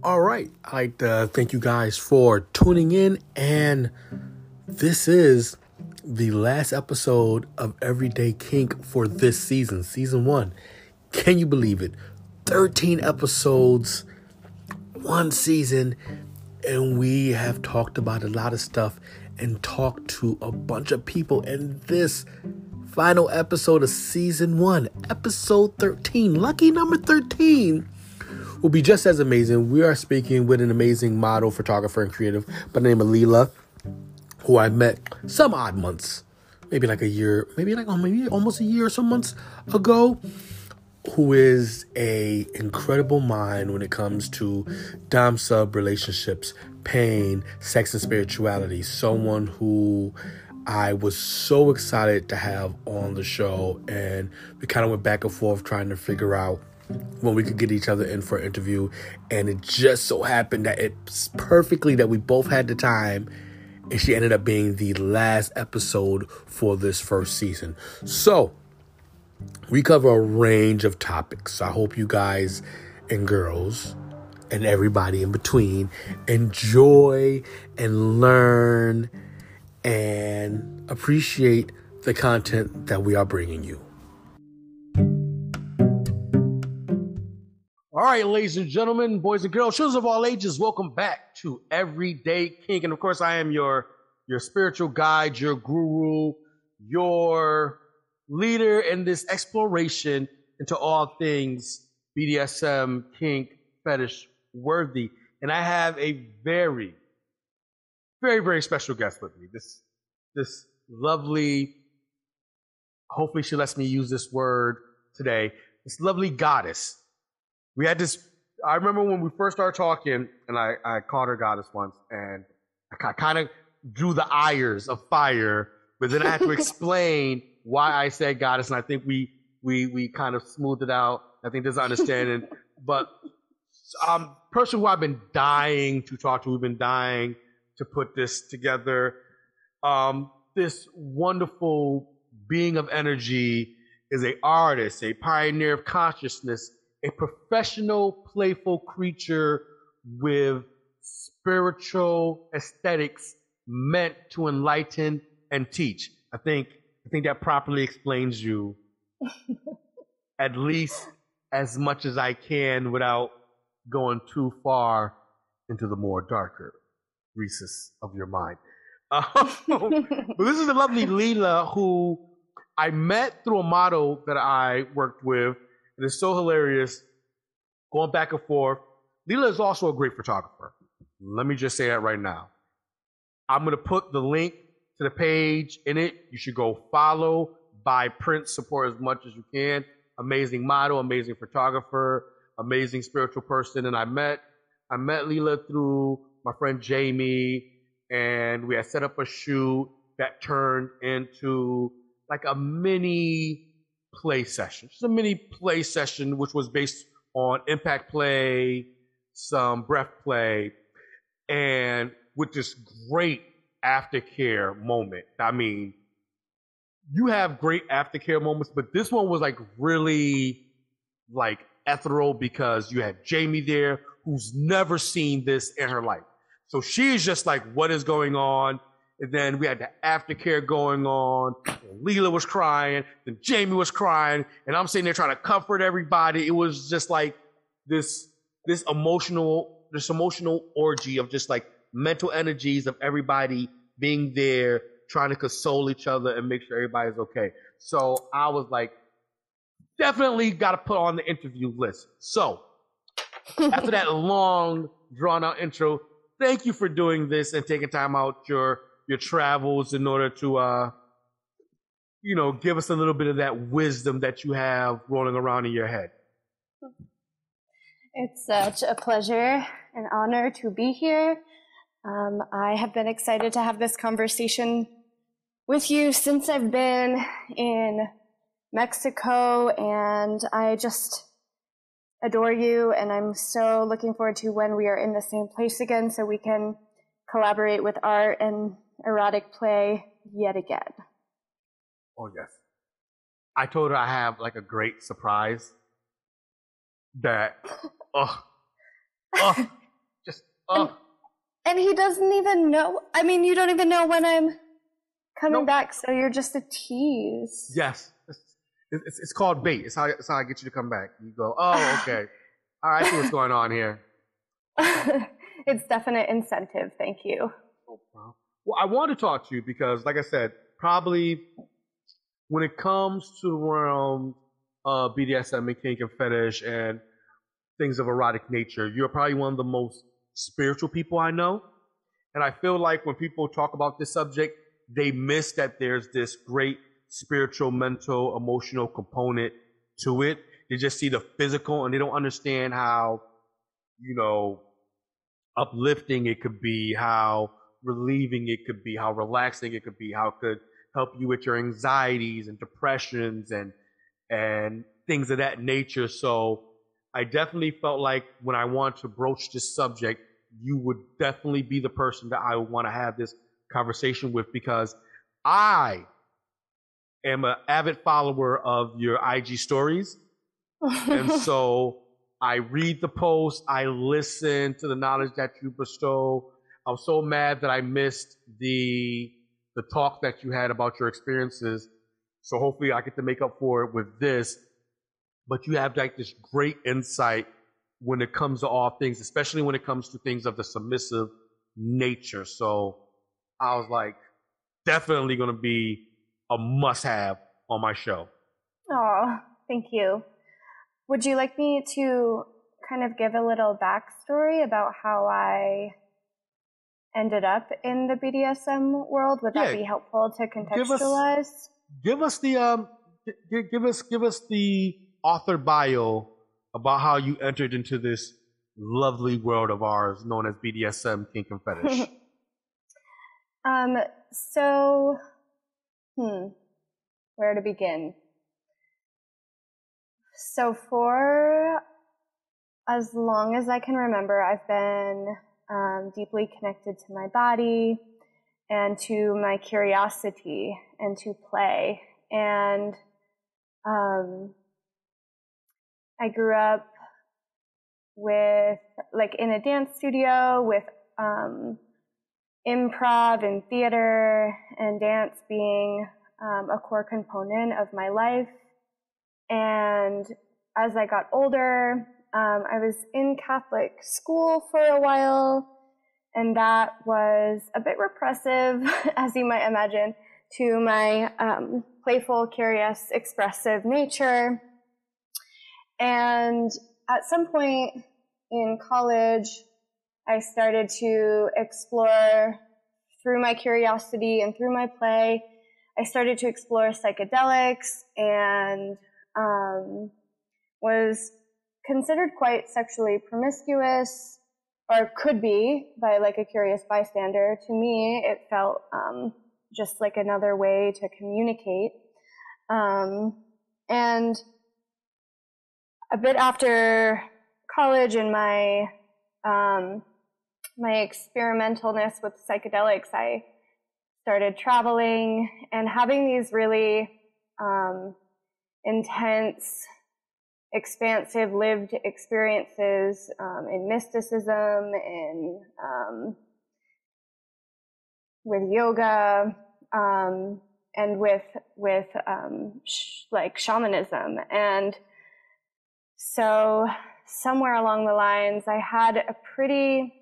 All right. I'd like to thank you guys for tuning in. And this is the last episode of Everyday Kink for this season, season 1. Can you believe it? 13 episodes, one season, and we have talked about a lot of stuff and talked to a bunch of people. And this final episode of season 1, episode 13, lucky number 13, will be just as amazing. We are speaking with an amazing model, photographer, and creative by the name of Leela, who I met some odd months, maybe almost a year or some months ago, who is a incredible mind when it comes to dom-sub relationships, pain, sex, and spirituality. Someone who I was so excited to have on the show, and we kind of went back and forth trying to figure out when we could get each other in for an interview, and it just so happened that it's perfectly that we both had the time, and she ended up being the last episode for this first season. So we cover a range of topics. I hope you guys and girls and everybody in between enjoy and learn and appreciate the content that we are bringing you. All right, ladies and gentlemen, boys and girls, children of all ages, welcome back to Everyday Kink. And of course, I am your spiritual guide, your guru, your leader in this exploration into all things BDSM, kink, fetish worthy. And I have a very, very, very special guest with me. This lovely, hopefully she lets me use this word today, this lovely goddess. We had this, I remember when we first started talking, and I called her goddess once, and I kind of drew the ires of fire, but then I had to explain why I said goddess, and I think we kind of smoothed it out. I think there's an understanding. But person who I've been dying to talk to, we've been dying to put this together. This wonderful being of energy is an artist, a pioneer of consciousness, a professional, playful creature with spiritual aesthetics meant to enlighten and teach. I think that properly explains you at least as much as I can without going too far into the more darker recess of your mind. But this is the lovely Leela, who I met through a model that I worked with. And it's so hilarious going back and forth. Leela is also a great photographer. Let me just say that right now. I'm going to put the link to the page in it. You should go follow, buy prints, support as much as you can. Amazing model, amazing photographer, amazing spiritual person. And I met Leela through my friend Jamie, and we had set up a shoot that turned into like a mini play session. Just a mini play session, which was based on impact play, some breath play, and with this great aftercare moment. I mean, you have great aftercare moments, but this one was like really like ethereal because you had Jamie there, who's never seen this in her life. So she's just like, what is going on? And then we had the aftercare going on. Leela was crying. Then Jamie was crying. And I'm sitting there trying to comfort everybody. It was just like this emotional orgy of just like mental energies of everybody being there, trying to console each other and make sure everybody's okay. So I was like, definitely got to put on the interview list. So after that long, drawn-out intro, thank you for doing this and taking time out your travels in order to, give us a little bit of that wisdom that you have rolling around in your head. It's such a pleasure and honor to be here. I have been excited to have this conversation with you since I've been in Mexico, and I just adore you, and I'm so looking forward to when we are in the same place again so we can collaborate with art and erotic play yet again. Oh, yes. I told her I have like a great surprise that, And he doesn't even know. I mean, you don't even know when I'm coming Nope. back, so you're just a tease. Yes. It's called bait. It's how I get you to come back. You go, oh, okay. All right, I see what's going on here. It's definite incentive. Thank you. Well, I want to talk to you because, like I said, probably when it comes to the realm of BDSM and kink and fetish and things of erotic nature, you're probably one of the most spiritual people I know. And I feel like when people talk about this subject, they miss that there's this great spiritual, mental, emotional component to it. They just see the physical and they don't understand how, uplifting it could be, how relieving it could be, how relaxing it could be, how it could help you with your anxieties and depressions and things of that nature. So I definitely felt like when I wanted to broach this subject, you would definitely be the person that I would want to have this conversation with, because I am an avid follower of your IG stories. And so I read the posts, I listen to the knowledge that you bestow. I'm so mad that I missed the talk that you had about your experiences. So hopefully I get to make up for it with this. But you have like this great insight when it comes to all things, especially when it comes to things of the submissive nature. So I was like, definitely going to be a must-have on my show. Oh, thank you. Would you like me to kind of give a little backstory about how I ended up in the BDSM world? Would that be helpful to contextualize? Give us the author bio about how you entered into this lovely world of ours known as BDSM, kink, and fetish. Where to begin? So for as long as I can remember, I've been deeply connected to my body and to my curiosity and to play. And I grew up with, like, in a dance studio with improv and theater and dance being a core component of my life. And as I got older, I was in Catholic school for a while, and that was a bit repressive, as you might imagine, to my playful, curious, expressive nature. And at some point in college, I started to explore, through my curiosity and through my play, I started to explore psychedelics and was considered quite sexually promiscuous, or could be by like a curious bystander. To me, it felt just like another way to communicate. And a bit after college and my experimentalness with psychedelics, I started traveling and having these really intense, expansive, lived experiences in mysticism, in with yoga, and with like shamanism. And so somewhere along the lines, I had a pretty,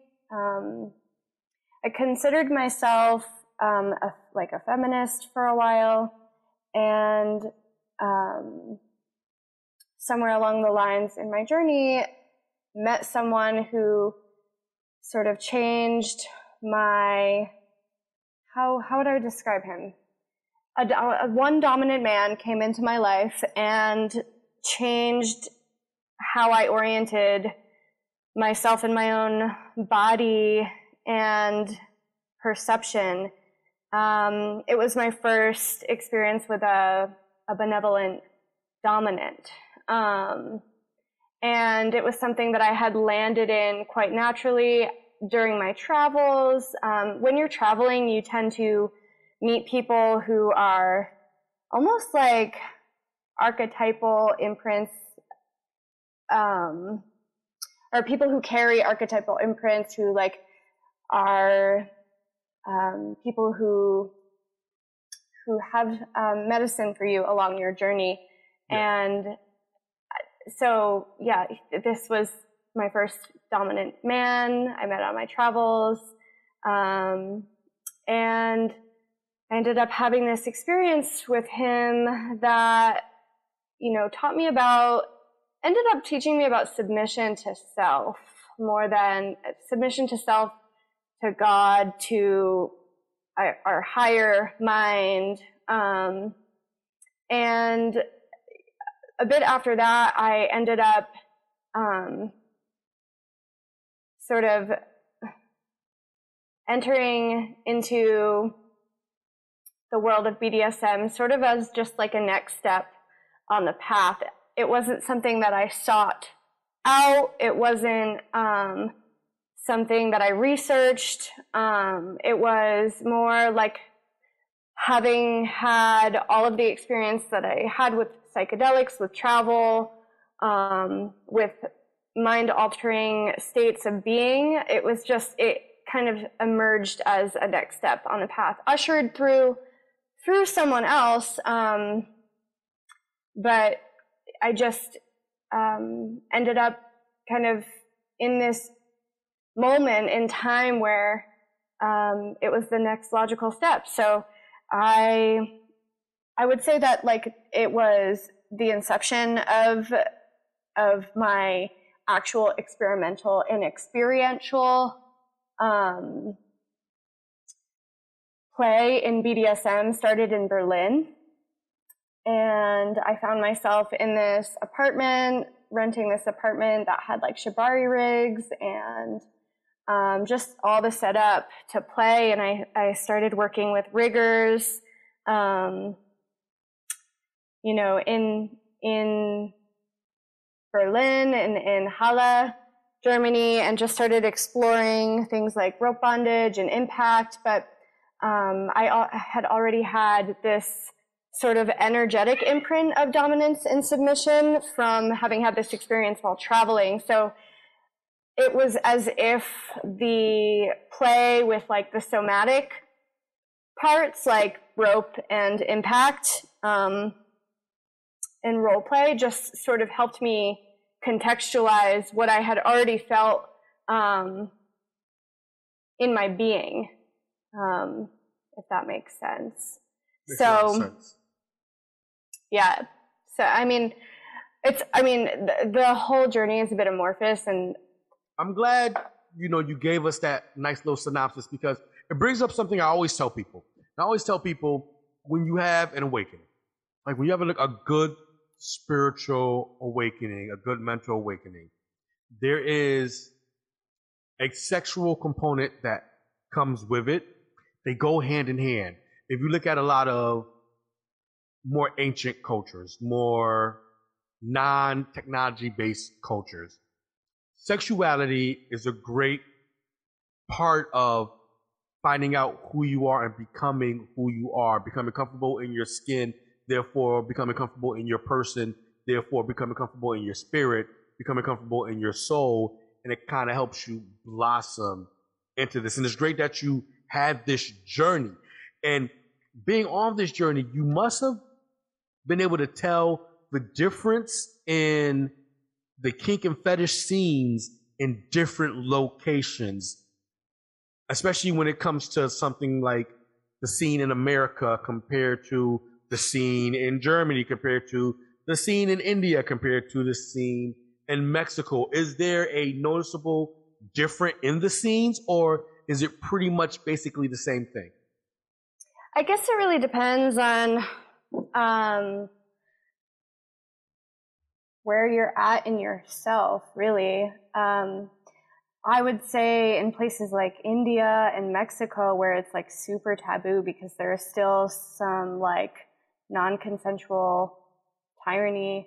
I considered myself like a feminist for a while, and somewhere along the lines in my journey, met someone who sort of changed my, how would I describe him? One dominant man came into my life and changed how I oriented myself in my own body and perception. It was my first experience with a benevolent dominant. And it was something that I had landed in quite naturally during my travels. When you're traveling, you tend to meet people who are almost like archetypal imprints or people who carry archetypal imprints, who like are people who have medicine for you along your journey. Yeah. And so, yeah, this was my first dominant man I met on my travels. And I ended up having this experience with him that, ended up teaching me about submission to self, more than submission to self, to God, to our higher mind. And a bit after that, I ended up sort of entering into the world of BDSM sort of as just like a next step on the path. It wasn't something that I sought out. It wasn't something that I researched. It was more like having had all of the experience that I had with psychedelics, with travel, with mind-altering states of being. It was just, it kind of emerged as a next step on the path, ushered through someone else, but I just ended up kind of in this moment in time where it was the next logical step. So I would say that like it was the inception of my actual experimental and experiential play in BDSM started in Berlin. And I found myself in this apartment, renting this apartment that had like shibari rigs and just all the setup to play. And I started working with riggers, in Berlin and in Halle, Germany, and just started exploring things like rope bondage and impact. But I had already had this sort of energetic imprint of dominance and submission from having had this experience while traveling. So it was as if the play with like the somatic parts, like rope and impact, and role play, just sort of helped me contextualize what I had already felt in my being, if that makes sense. Makes a lot of sense. Yeah. So, the whole journey is a bit amorphous, and I'm glad, you gave us that nice little synopsis, because it brings up something I always tell people. I always tell people, when you have an awakening, like when you have a good spiritual awakening, a good mental awakening, there is a sexual component that comes with it. They go hand in hand. If you look at a lot of more ancient cultures, more non-technology based cultures, sexuality is a great part of finding out who you are and becoming who you are, becoming comfortable in your skin, therefore becoming comfortable in your person, therefore becoming comfortable in your spirit, becoming comfortable in your soul, and it kind of helps you blossom into this. And it's great that you have this journey. And being on this journey, you must have been able to tell the difference in the kink and fetish scenes in different locations, especially when it comes to something like the scene in America compared to the scene in Germany, compared to the scene in India, compared to the scene in Mexico. Is there a noticeable difference in the scenes, or is it pretty much basically the same thing? I guess it really depends on where you're at in yourself, really. I would say in places like India and Mexico, where it's like super taboo because there is still some like non-consensual tyranny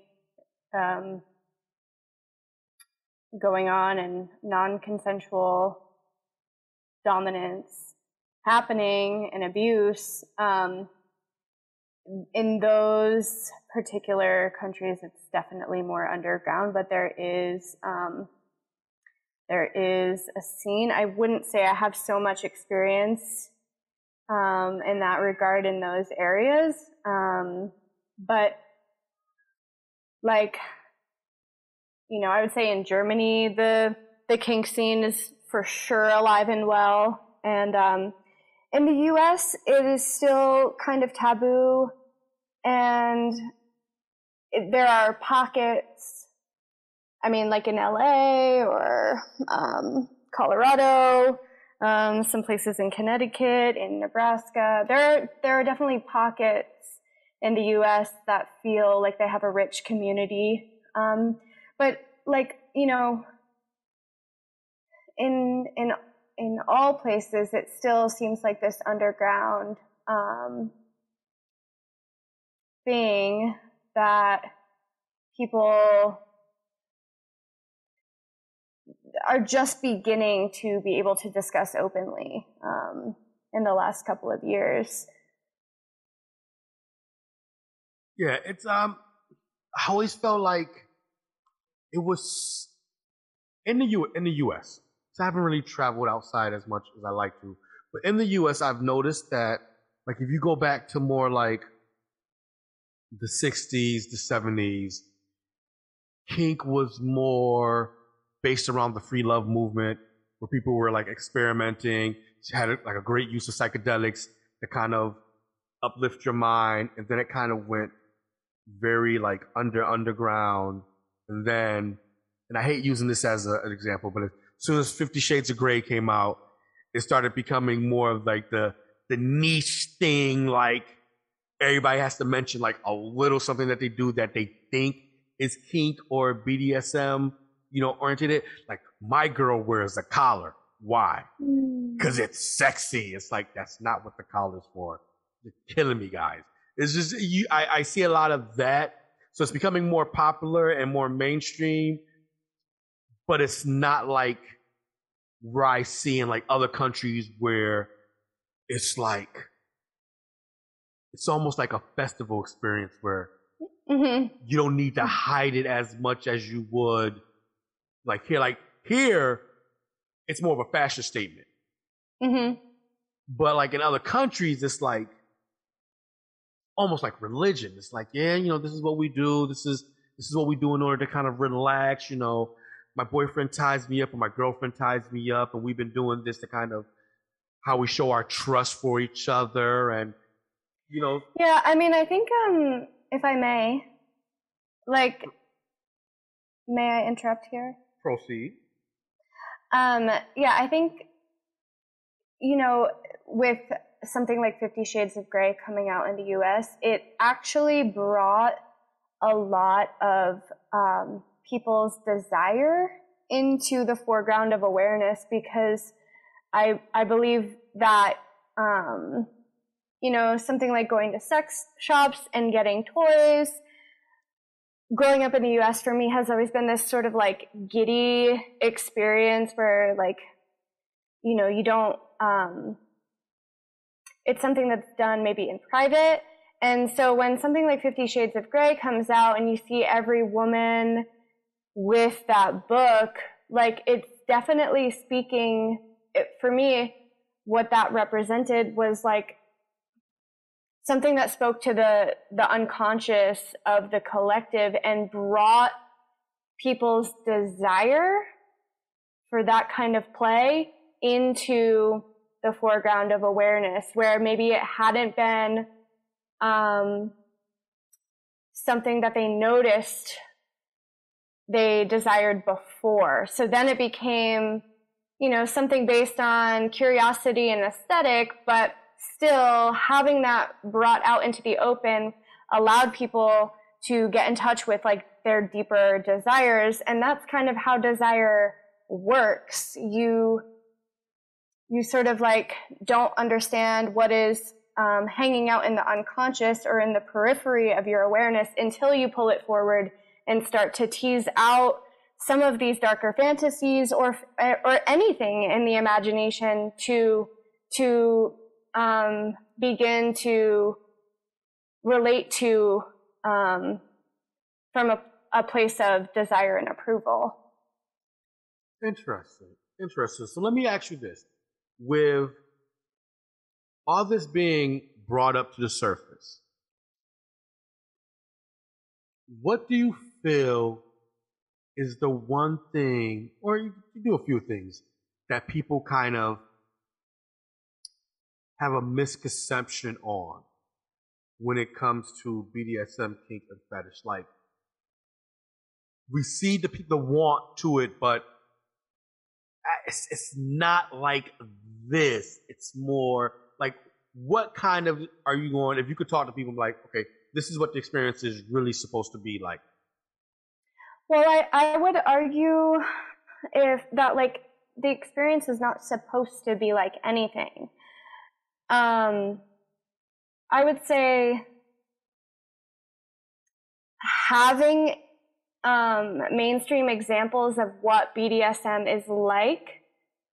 going on, and non-consensual dominance happening and abuse. In those particular countries, it's definitely more underground, but there is there is a scene. I wouldn't say I have so much experience in that regard in those areas. But like, I would say in Germany, the kink scene is for sure alive and well. And in the US, it is still kind of taboo. And there are pockets, like in LA or Colorado, some places in Connecticut, in Nebraska. There are definitely pockets in the US that feel like they have a rich community. But in all places, it still seems like this underground thing that people are just beginning to be able to discuss openly in the last couple of years. Yeah, it's I always felt like it was in the US. So I haven't really traveled outside as much as I like to. But in the US, I've noticed that, like, if you go back to more like the 60s, the 70s, kink was more based around the free love movement, where people were like experimenting, had like a great use of psychedelics to kind of uplift your mind, and then it kind of went very like underground, and I hate using this as an example, but as soon as 50 Shades of Grey came out, it started becoming more of like the niche thing, like everybody has to mention like a little something that they do that they think is kink or BDSM, oriented. Like, my girl wears a collar. Why? Because it's sexy. It's like, that's not what the collar's for. You're killing me, guys. It's just, I see a lot of that. So it's becoming more popular and more mainstream, but it's not like where I see in like other countries where it's like, it's almost like a festival experience where you don't need to hide it as much as you would like here. Like here, it's more of a fashion statement. But like in other countries, it's like almost like religion. It's like, yeah, this is what we do. This is what we do in order to kind of relax. My boyfriend ties me up and my girlfriend ties me up, and we've been doing this to kind of how we show our trust for each other, and Yeah, I think if I may, may I interrupt here? Proceed. Yeah, I think with something like 50 Shades of Grey coming out in the US, it actually brought a lot of people's desire into the foreground of awareness, because I believe that something like going to sex shops and getting toys, growing up in the US for me has always been this sort of like giddy experience where like you don't it's something that's done maybe in private. And so when something like 50 Shades of Grey comes out and you see every woman with that book, like, it's definitely speaking, for me, what that represented was like something that spoke to the unconscious of the collective and brought people's desire for that kind of play into the foreground of awareness, where maybe it hadn't been something that they noticed they desired before. So then it became, something based on curiosity and aesthetic, but still having that brought out into the open allowed people to get in touch with like their deeper desires. And that's kind of how desire works. You sort of like don't understand what is hanging out in the unconscious or in the periphery of your awareness until you pull it forward and start to tease out some of these darker fantasies or anything in the imagination to begin to relate to from a place of desire and approval. Interesting. Interesting. So let me ask you this. With all this being brought up to the surface, what do you feel is the one thing, or you do a few things, that people kind of have a misconception on when it comes to BDSM, kink, and fetish? Like, we see the want to it, but it's not like this. It's more like, what kind of are you going? If you could talk to people, like, okay, this is what the experience is really supposed to be like. Well, I would argue if that like the experience is not supposed to be like anything. I would say having mainstream examples of what BDSM is like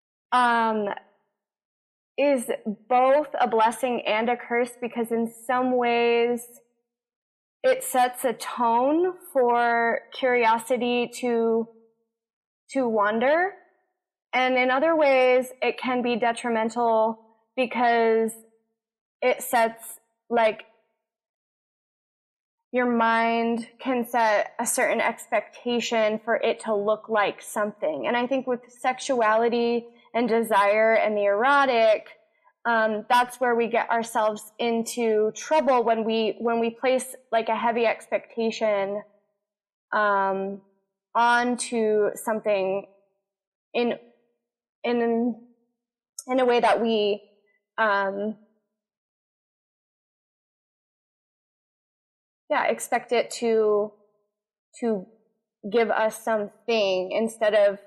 is both a blessing and a curse, because in some ways it sets a tone for curiosity to wander, and in other ways it can be detrimental because it sets, like, your mind can set a certain expectation for it to look like something. And I think with sexuality and desire and the erotic, that's where we get ourselves into trouble when we place like a heavy expectation onto something in a way that we expect it to give us something, instead of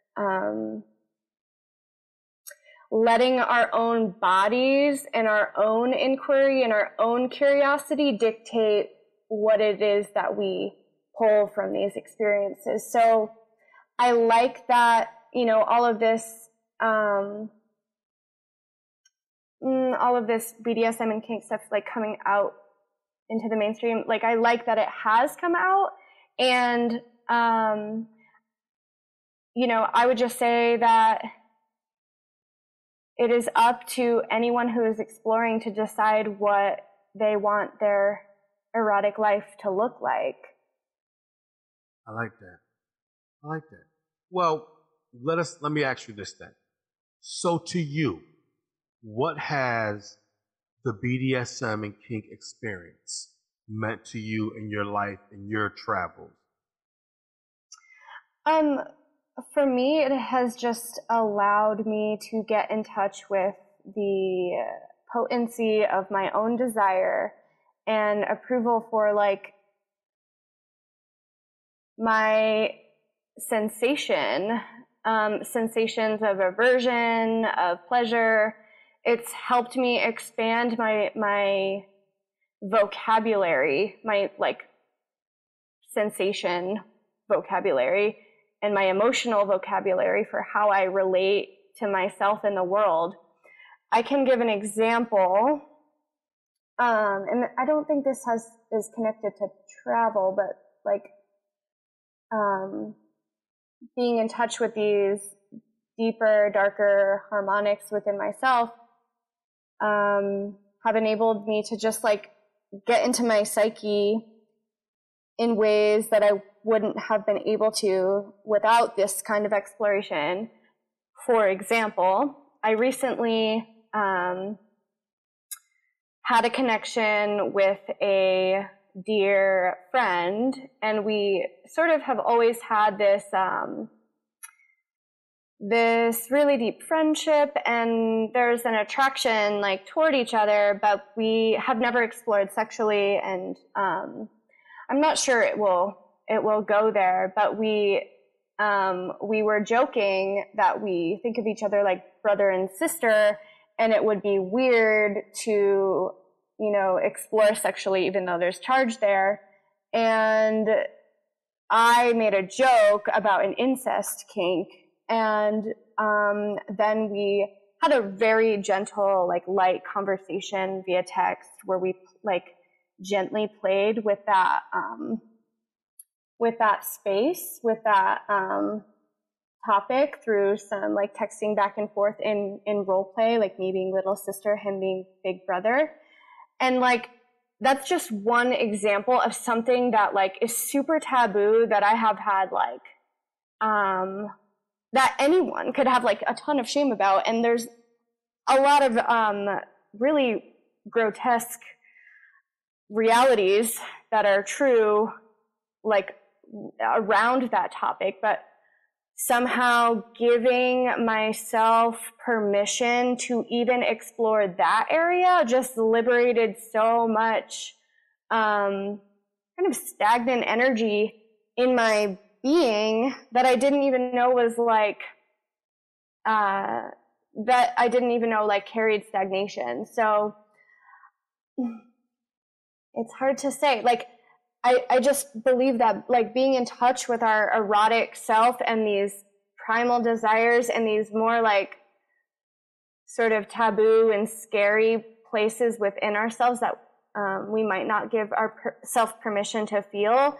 letting our own bodies and our own inquiry and our own curiosity dictate what it is that we pull from these experiences. So I like that, all of this BDSM and kink stuff like coming out into the mainstream. Like, I like that it has come out, and I would just say that it is up to anyone who is exploring to decide what they want their erotic life to look like. I like that. Well, let me ask you this then. So to you, what has the BDSM and kink experience meant to you in your life, in your travels? For me, it has just allowed me to get in touch with the potency of my own desire and approval for, like, my sensations of aversion, of pleasure. It's helped me expand my vocabulary, my like sensation vocabulary, and my emotional vocabulary for how I relate to myself in the world. I can give an example, and I don't think this is connected to travel, but like being in touch with these deeper, darker harmonics within myself have enabled me to just like get into my psyche in ways that I wouldn't have been able to without this kind of exploration. For example, I recently had a connection with a dear friend, and we sort of have always had this this really deep friendship, and there's an attraction like toward each other, but we have never explored sexually, and I'm not sure it will go there, but we were joking that we think of each other like brother and sister, and it would be weird to, explore sexually even though there's charge there. And I made a joke about an incest kink, and then we had a very gentle, like, light conversation via text where we like gently played with that space, with that topic through some like texting back and forth in role play, like me being little sister, him being big brother. And like, that's just one example of something that like is super taboo that I have had like, that anyone could have like a ton of shame about. And there's a lot of really grotesque realities that are true, like around that topic, but somehow giving myself permission to even explore that area just liberated so much kind of stagnant energy in my being that I didn't even know was like carried stagnation. So it's hard to say. Like, I just believe that like being in touch with our erotic self and these primal desires and these more like sort of taboo and scary places within ourselves that we might not give our self permission to feel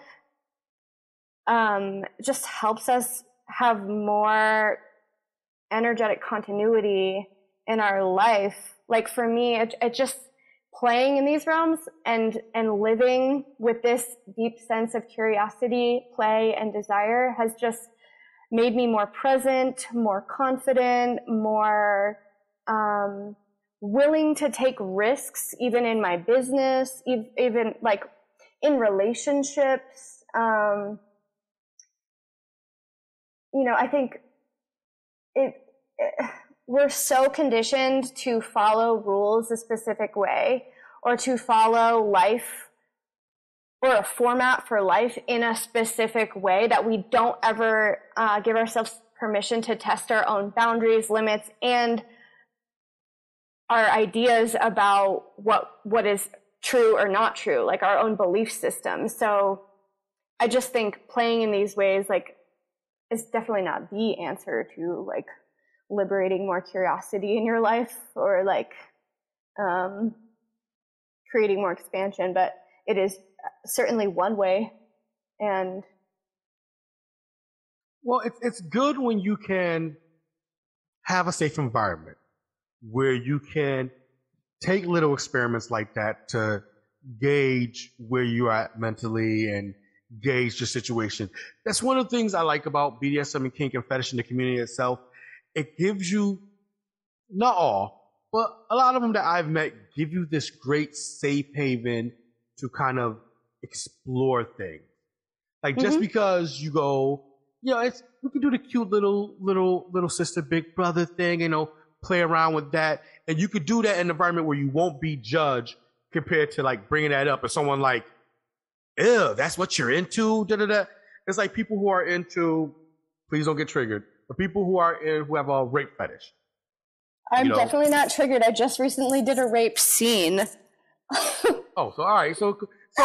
just helps us have more energetic continuity in our life. Like for me, it just playing in these realms and living with this deep sense of curiosity, play, and desire has just made me more present, more confident, more willing to take risks, even in my business, even like in relationships. I think we're so conditioned to follow rules a specific way or to follow life or a format for life in a specific way that we don't ever give ourselves permission to test our own boundaries, limits, and our ideas about what is true or not true, like our own belief system. So I just think playing in these ways, like, is definitely not the answer to like liberating more curiosity in your life or like creating more expansion, but it is certainly one way. And well, it's good when you can have a safe environment where you can take little experiments like that to gauge where you're at mentally and gauge the situation. That's one of the things I like about BDSM and kink and fetish in the community itself. It gives you, not all, but a lot of them that I've met give you this great safe haven to kind of explore things. Like just because you go, we can do the cute little sister, big brother thing, play around with that. And you could do that in an environment where you won't be judged compared to like bringing that up and someone like, ew, that's what you're into, da-da-da. It's like people who are into, please don't get triggered, but people who have a rape fetish. I'm definitely not triggered. I just recently did a rape scene. All right. So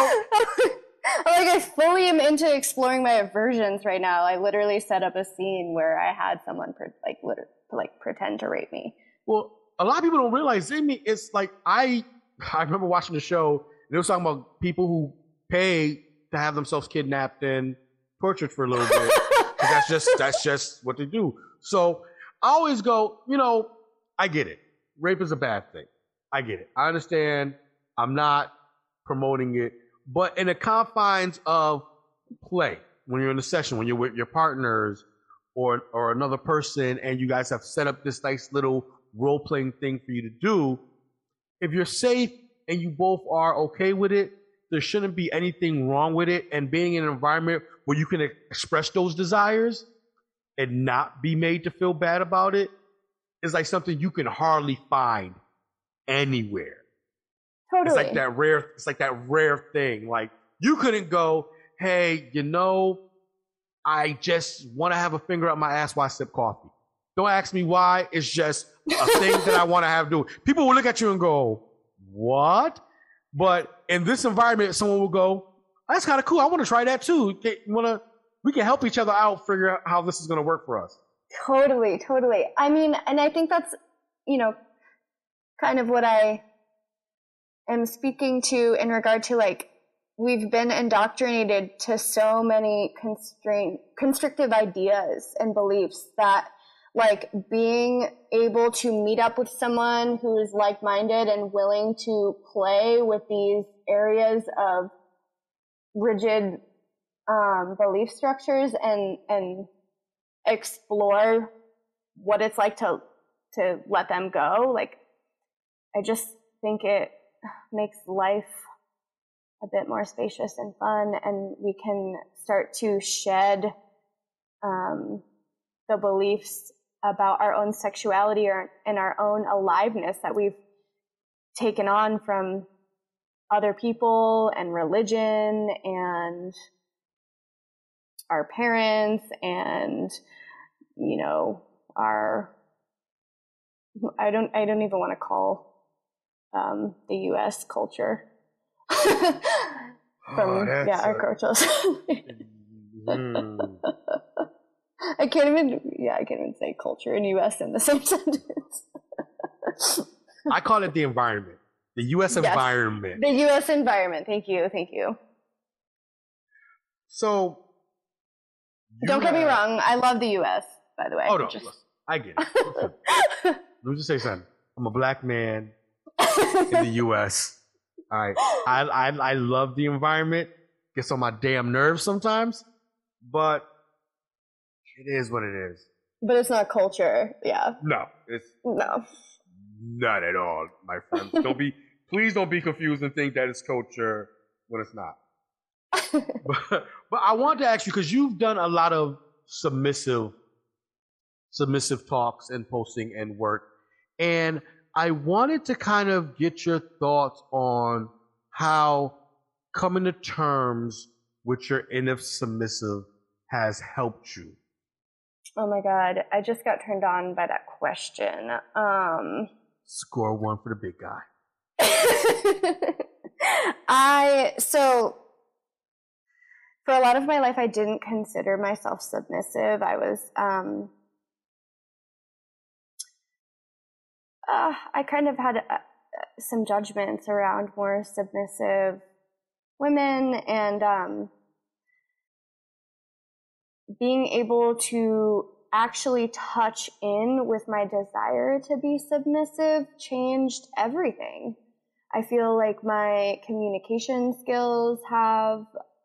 I fully am into exploring my aversions right now. I literally set up a scene where I had someone pretend to rape me. Well, a lot of people don't realize, it's like I remember watching the show. They were talking about people who pay to have themselves kidnapped and tortured for a little bit. That's just what they do. So I always go, I get it. Rape is a bad thing. I get it. I understand. I'm not promoting it, but in the confines of play, when you're in a session, when you're with your partners or another person, and you guys have set up this nice little role-playing thing for you to do, if you're safe and you both are okay with it, there shouldn't be anything wrong with it. And being in an environment where you can express those desires and not be made to feel bad about it is like something you can hardly find anywhere. Totally. It's like that rare thing. Like you couldn't go, hey, I just want to have a finger up my ass while I sip coffee. Don't ask me why. It's just a thing that I want to have do. People will look at you and go, what? But in this environment, someone will go, that's kind of cool. I want to try that too. We can help each other out, figure out how this is going to work for us. Totally. I mean, and I think that's, kind of what I am speaking to in regard to like we've been indoctrinated to so many constrictive ideas and beliefs that, like, being able to meet up with someone who is like-minded and willing to play with these areas of rigid belief structures and explore what it's like to let them go. Like, I just think it makes life a bit more spacious and fun, and we can start to shed the beliefs about our own sexuality and our own aliveness that we've taken on from other people and religion and our parents and, you know, our, I don't even want to call the U.S. culture from our cultures. I can't even say culture and U.S. in the same sentence. I call it the environment, the U.S. environment. The U.S. environment. Thank you. So, don't get me wrong. I love the U.S. By the way. Oh no, I get it. Let me just say something. I'm a black man in the U.S. All right, I love the environment. Gets on my damn nerves sometimes, but it is what it is. But it's not culture, yeah. No, it's no, not at all, my friends. Please don't be confused and think that it's culture when it's not. but I want to ask you, because you've done a lot of submissive talks and posting and work, and I wanted to kind of get your thoughts on how coming to terms with your inner submissive has helped you. Oh my God, I just got turned on by that question. Score one for the big guy. So for a lot of my life, I didn't consider myself submissive. I was, I kind of had some judgments around more submissive women, and being able to actually touch in with my desire to be submissive changed everything. I feel like my communication skills have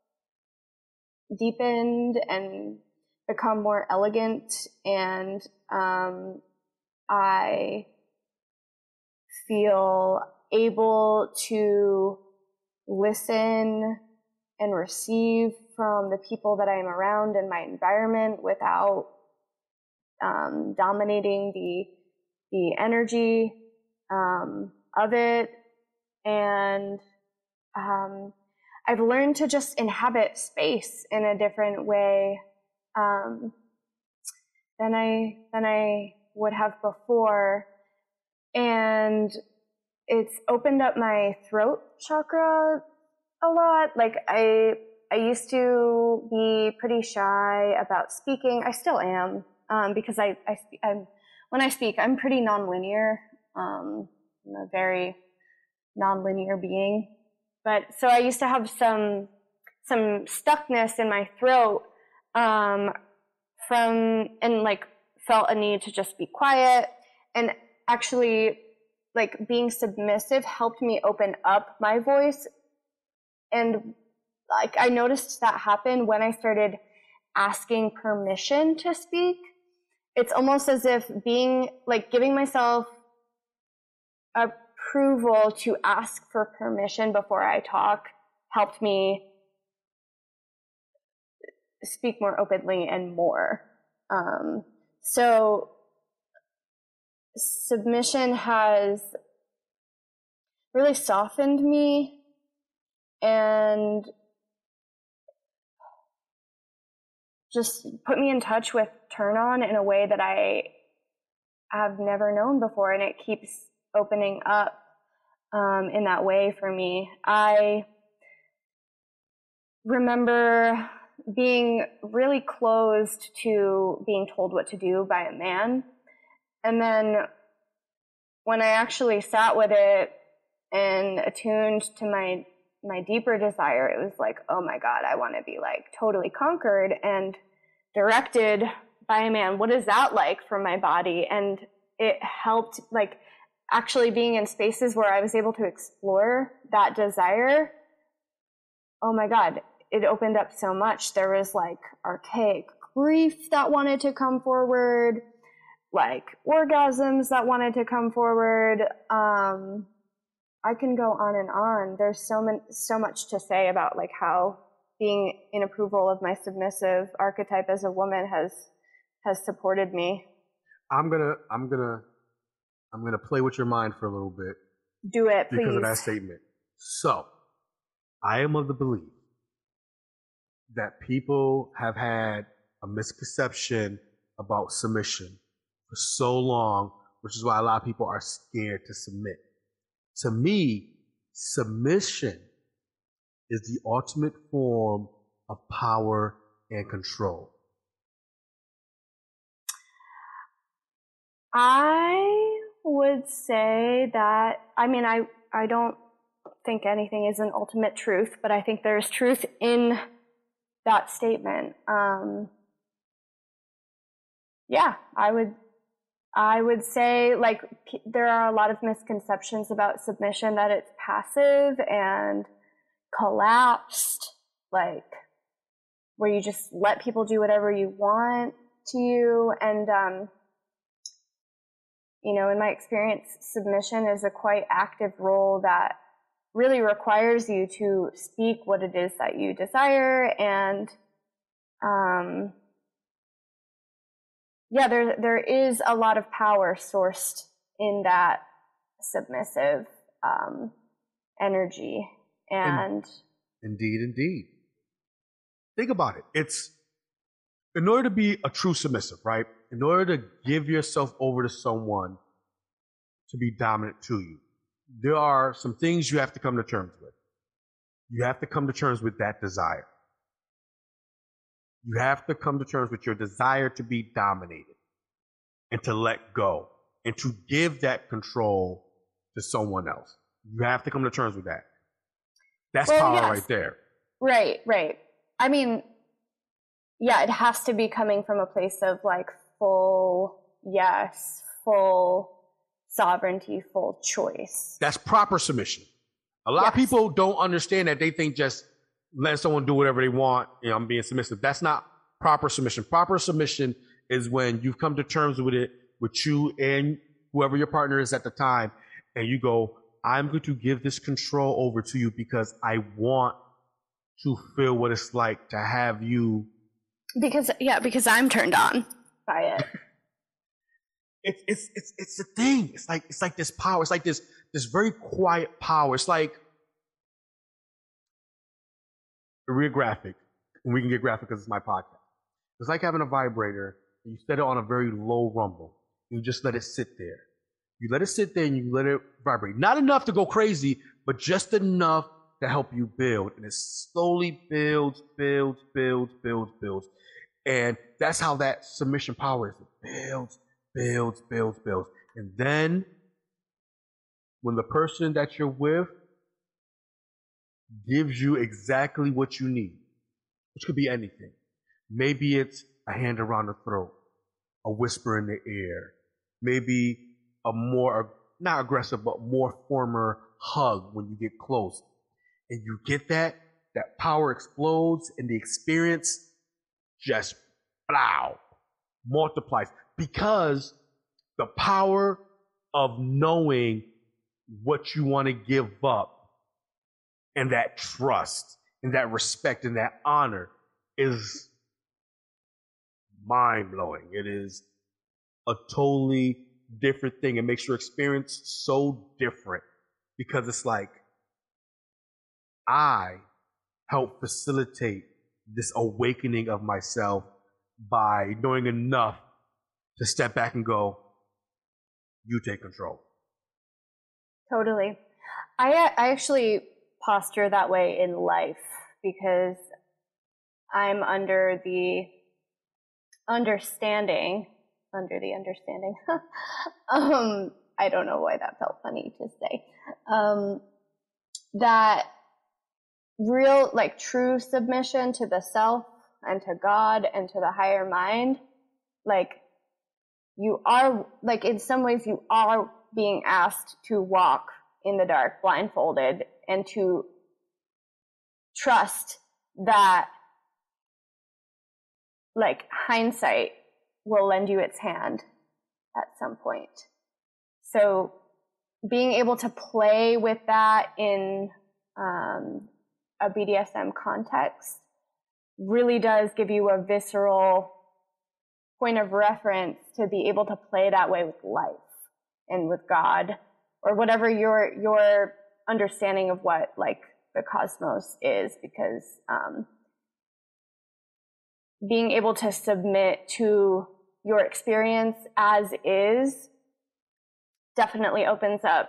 deepened and become more elegant, and I feel able to listen and receive from the people that I am around in my environment without dominating the energy of it. And I've learned to just inhabit space in a different way than I would have before. And it's opened up my throat chakra a lot. Like I used to be pretty shy about speaking. I still am, because when I speak, I'm pretty nonlinear. I'm a very nonlinear being. But so I used to have some stuckness in my throat, and like felt a need to just be quiet. And actually, like, being submissive helped me open up my voice. And like, I noticed that happen when I started asking permission to speak. It's almost as if giving myself approval to ask for permission before I talk helped me speak more openly and more. So submission has really softened me and just put me in touch with turn on in a way that I have never known before, and it keeps opening up in that way for me. I remember being really closed to being told what to do by a man. And then when I actually sat with it and attuned to my my deeper desire, it was like, oh my God, I want to be like totally conquered and directed by a man. What is that like for my body? And it helped, like, actually being in spaces where I was able to explore that desire. Oh my God, it opened up so much. There was like archaic grief that wanted to come forward, like orgasms that wanted to come forward. I can go on and on. There's so much to say about like how being in approval of my submissive archetype as a woman has supported me. I'm gonna play with your mind for a little bit. Do it, please. Because of that statement. So, I am of the belief that people have had a misconception about submission for so long, which is why a lot of people are scared to submit. To me, submission is the ultimate form of power and control. I would say that, I mean, I don't think anything is an ultimate truth, but I think there's truth in that statement. Yeah, I would say, like, there are a lot of misconceptions about submission, that it's passive and collapsed, like, where you just let people do whatever you want to you. And, you know, in my experience, submission is a quite active role that really requires you to speak what it is that you desire. And, yeah, there is a lot of power sourced in that submissive energy. And indeed. Think about it. It's, in order to be a true submissive, right? In order to give yourself over to someone to be dominant to you, there are some things you have to come to terms with. You have to come to terms with that desire. You have to come to terms with your desire to be dominated and to let go and to give that control to someone else. You have to come to terms with that. That's power right there. Right. I mean, yeah, it has to be coming from a place of like full sovereignty, full choice. That's proper submission. A lot of people don't understand that. They think just let someone do whatever they want, you know, I'm being submissive. That's not proper submission. Proper submission is when you've come to terms with it, with you and whoever your partner is at the time, and you go, I'm going to give this control over to you because I want to feel what it's like to have you. Because I'm turned on by it. It's the thing. It's like this power. It's like this very quiet power. It's like real graphic, and we can get graphic because it's my podcast. It's like having a vibrator, and you set it on a very low rumble. You just let it sit there. You let it sit there and you let it vibrate. Not enough to go crazy, but just enough to help you build. And it slowly builds. And that's how that submission power is. It builds. And then when the person that you're with gives you exactly what you need, which could be anything. Maybe it's a hand around the throat, a whisper in the ear, maybe a more, not aggressive, but more firmer hug when you get close. And you get that power explodes and the experience just multiplies, because the power of knowing what you want to give up and that trust and that respect and that honor is mind-blowing. It is a totally different thing. It makes your experience so different because it's like, I help facilitate this awakening of myself by knowing enough to step back and go, you take control. Totally. I actually posture that way in life because I'm under the understanding, I don't know why that felt funny to say, that real, like true submission to the self and to God and to the higher mind, like you are, like in some ways you are being asked to walk in the dark blindfolded and to trust that like hindsight will lend you its hand at some point. So being able to play with that in a BDSM context really does give you a visceral point of reference to be able to play that way with life and with God, or whatever your understanding of what like the cosmos is, because being able to submit to your experience as is definitely opens up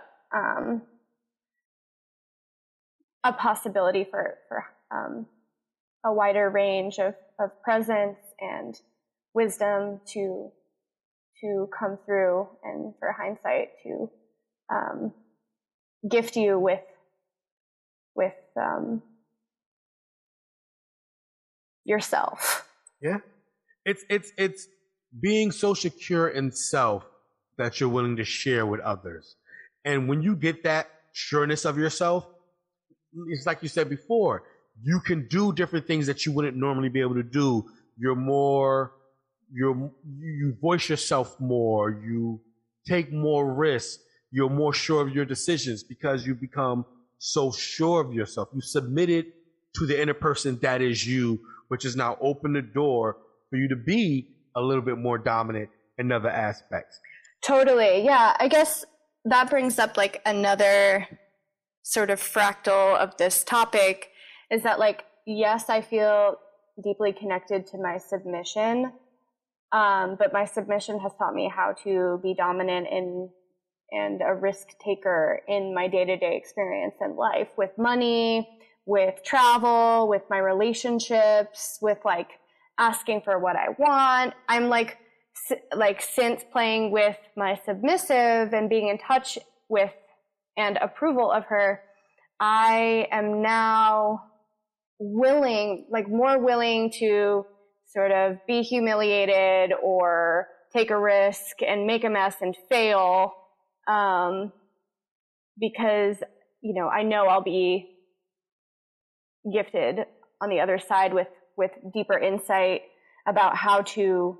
a possibility for a wider range of presence and wisdom to come through, and for hindsight to gift you with yourself. Yeah, it's being so secure in self that you're willing to share with others, and when you get that sureness of yourself, it's like you said before, you can do different things that you wouldn't normally be able to do. You voice yourself more, you take more risks, you're more sure of your decisions because you become so sure of yourself. You submitted to the inner person that is you, which has now opened the door for you to be a little bit more dominant in other aspects. Totally. Yeah. I guess that brings up like another sort of fractal of this topic, is that like, yes, I feel deeply connected to my submission, but my submission has taught me how to be dominant and a risk taker in my day-to-day experience in life, with money, with travel, with my relationships, with like asking for what I want. I'm like since playing with my submissive and being in touch with and approval of her, I am now more willing to sort of be humiliated or take a risk and make a mess and fail, because, you know, I know I'll be gifted on the other side with deeper insight about how to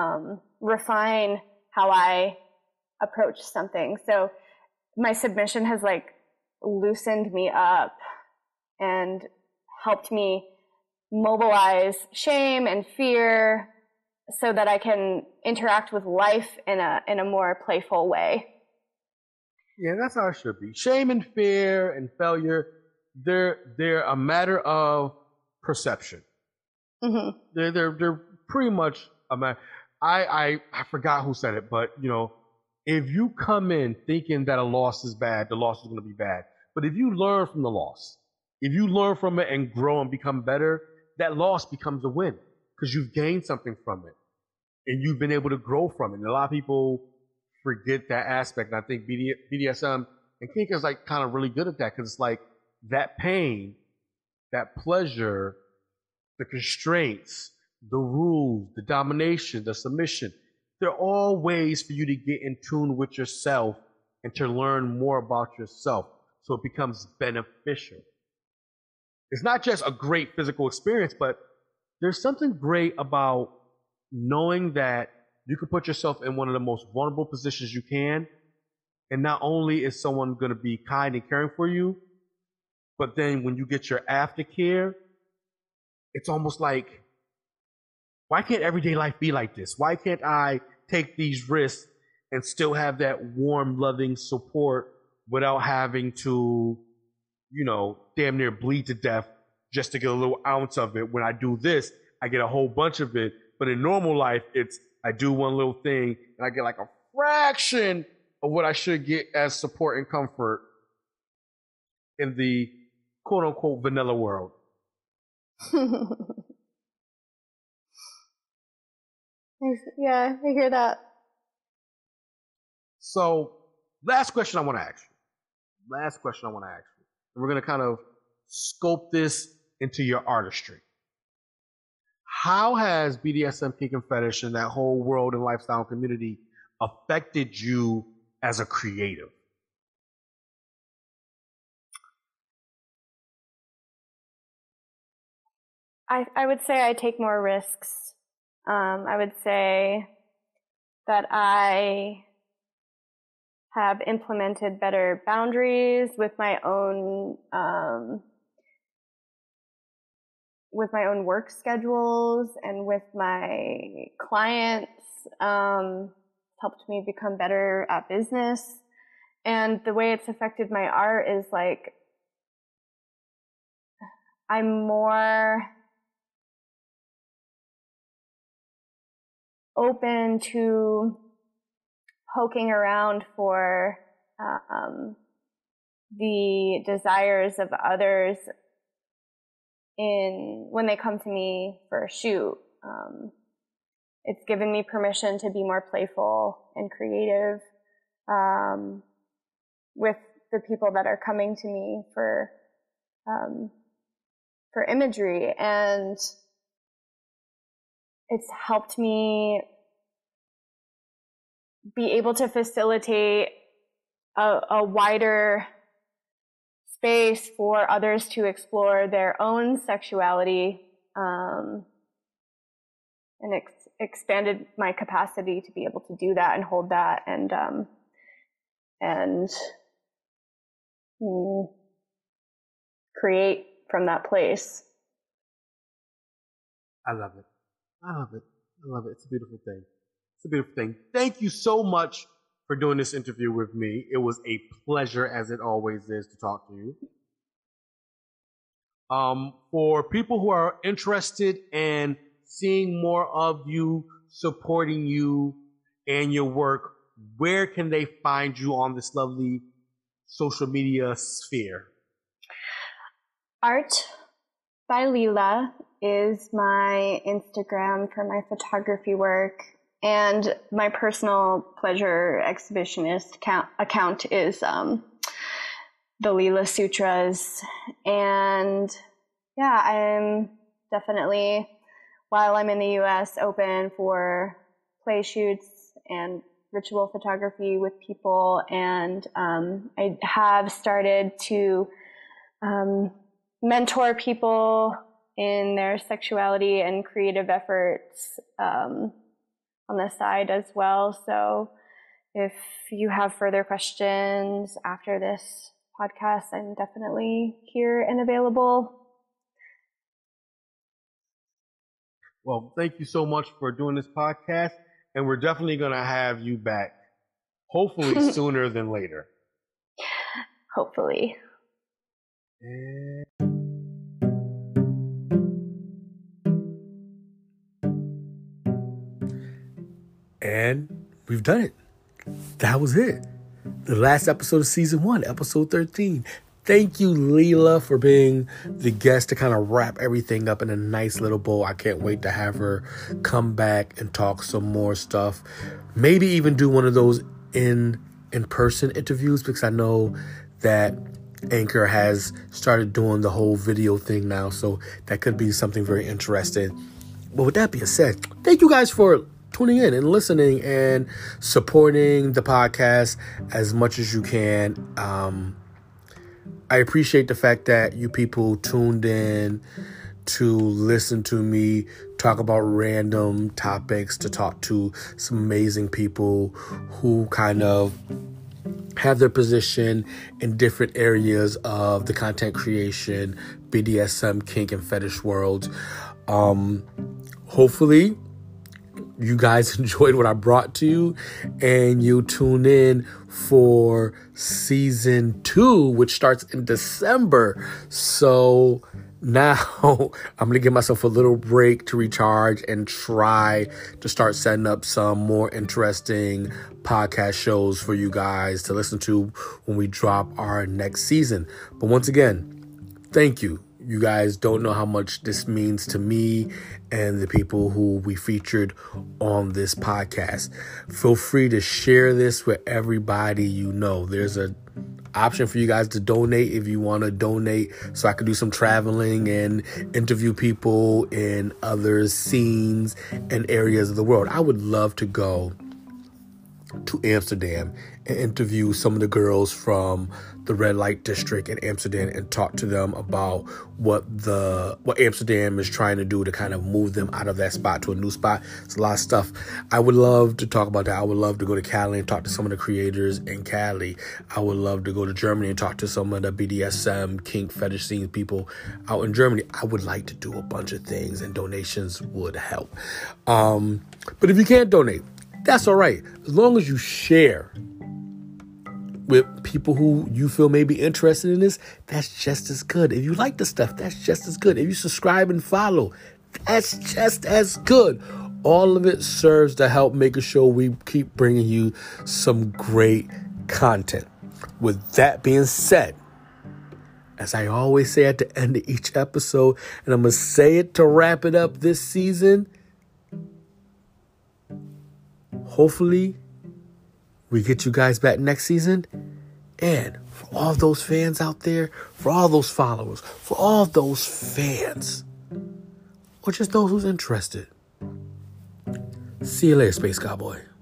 refine how I approach something. So my submission has like loosened me up and helped me mobilize shame and fear so that I can interact with life in a more playful way. Yeah, that's how it should be. Shame and fear and failure, they're a matter of perception. Mm-hmm. They're pretty much a matter. I forgot who said it, but you know, if you come in thinking that a loss is bad, the loss is going to be bad. But if you learn from the loss, if you learn from it and grow and become better, that loss becomes a win because you've gained something from it and you've been able to grow from it. And a lot of people forget that aspect. And I think BDSM and kink is like kind of really good at that, because it's like that pain, that pleasure, the constraints, the rules, the domination, the submission, they're all ways for you to get in tune with yourself and to learn more about yourself so it becomes beneficial. It's not just a great physical experience, but there's something great about knowing that you can put yourself in one of the most vulnerable positions you can, and not only is someone going to be kind and caring for you, but then when you get your aftercare, it's almost like, why can't everyday life be like this? Why can't I take these risks and still have that warm, loving support without having to, you know, damn near bleed to death just to get a little ounce of it? When I do this, I get a whole bunch of it. But in normal life, it's I do one little thing and I get like a fraction of what I should get as support and comfort in the quote unquote vanilla world. Yeah, I hear that. So, last question I want to ask you. And we're going to kind of scope this into your artistry. How has BDSM, kink, and fetish and that whole world and lifestyle community affected you as a creative? I would say I take more risks. I would say that I have implemented better boundaries with my own work schedules and with my clients. Helped me become better at business. And the way it's affected my art is like I'm more open to poking around for the desires of others when they come to me for a shoot. It's given me permission to be more playful and creative with the people that are coming to me for imagery, and it's helped me be able to facilitate a wider space for others to explore their own sexuality, and expanded my capacity to be able to do that and hold that and create from that place. I love it. I love it. I love it. It's a beautiful thing. It's a beautiful thing. Thank you so much for doing this interview with me. It was a pleasure, as it always is, to talk to you. For people who are interested in seeing more of you, supporting you and your work, where can they find you on this lovely social media sphere? Art by Leela is my Instagram for my photography work, and my personal pleasure exhibitionist account is the Leela Sutras. And yeah, I'm definitely, while I'm in the US, open for play shoots and ritual photography with people. And I have started to mentor people in their sexuality and creative efforts on the side as well. So if you have further questions after this podcast, I'm definitely here and available. Well, thank you so much for doing this podcast, and we're definitely going to have you back, hopefully sooner than later. Hopefully. And we've done it. That was it. The last episode of season 1, episode 13. Thank you, Leela, for being the guest to kind of wrap everything up in a nice little bow. I can't wait to have her come back and talk some more stuff. Maybe even do one of those in-person interviews, because I know that Anchor has started doing the whole video thing now. So that could be something very interesting. But with that being said, thank you guys for tuning in and listening and supporting the podcast as much as you can. I appreciate the fact that you people tuned in to listen to me talk about random topics, to talk to some amazing people who kind of have their position in different areas of the content creation, BDSM, kink, and fetish world. Hopefully you guys enjoyed what I brought to you, and you tune in for season 2, which starts in December. So now I'm going to give myself a little break to recharge and try to start setting up some more interesting podcast shows for you guys to listen to when we drop our next season. But once again, thank you. You guys don't know how much this means to me and the people who we featured on this podcast. Feel free to share this with everybody you know. There's a option for you guys to donate if you want to donate so I could do some traveling and interview people in other scenes and areas of the world. I would love to go to Amsterdam and interview some of the girls from the red light district in Amsterdam and talk to them about what Amsterdam is trying to do to kind of move them out of that spot to a new spot. It's a lot of stuff. I would love to talk about that. I would love to go to Cali and talk to some of the creators in Cali. I would love to go to Germany and talk to some of the BDSM, kink, fetish scene people out in Germany. I would like to do a bunch of things, and donations would help. But if you can't donate, that's all right. As long as you share with people who you feel may be interested in this, that's just as good. If you like the stuff, that's just as good. If you subscribe and follow, that's just as good. All of it serves to help making sure we keep bringing you some great content. With that being said, as I always say at the end of each episode, and I'm going to say it to wrap it up this season, hopefully we get you guys back next season. And for all those fans out there, for all those followers, for all those fans, or just those who's interested, see you later, Space Cowboy.